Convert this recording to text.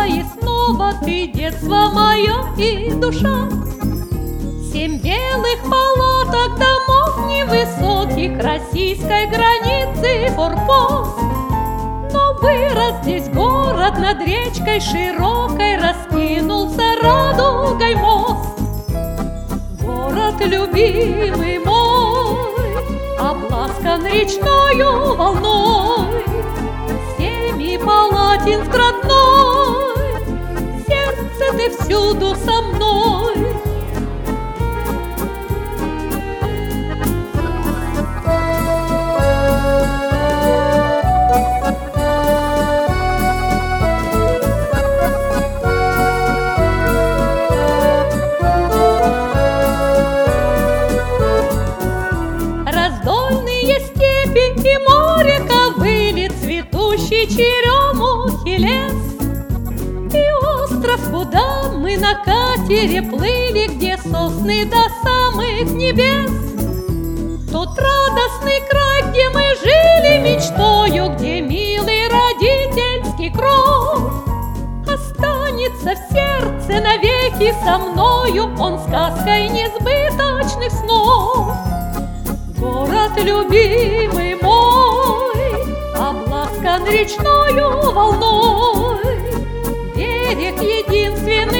и снова ты, детство мое и душа. 7 белых палаток, домов невысоких, российской границы форпост. Но вырос здесь город над речкой широкой, раскинулся радугой мост. Город любимый мой, обласкан речною волной, 7 палатинск родной, в сердце ты всюду со мной. Раздольные степи и море ковыли, цветущий черемухи лес. И остров, куда мы на катере плыли, где сосны до самых небес. Тот радостный край, где мы жили мечтою, где милый родительский кров останется в сердце навеки со мною, он сказкой несбыточных снов. Город любимый мой, обласкан речною волной, берег единственный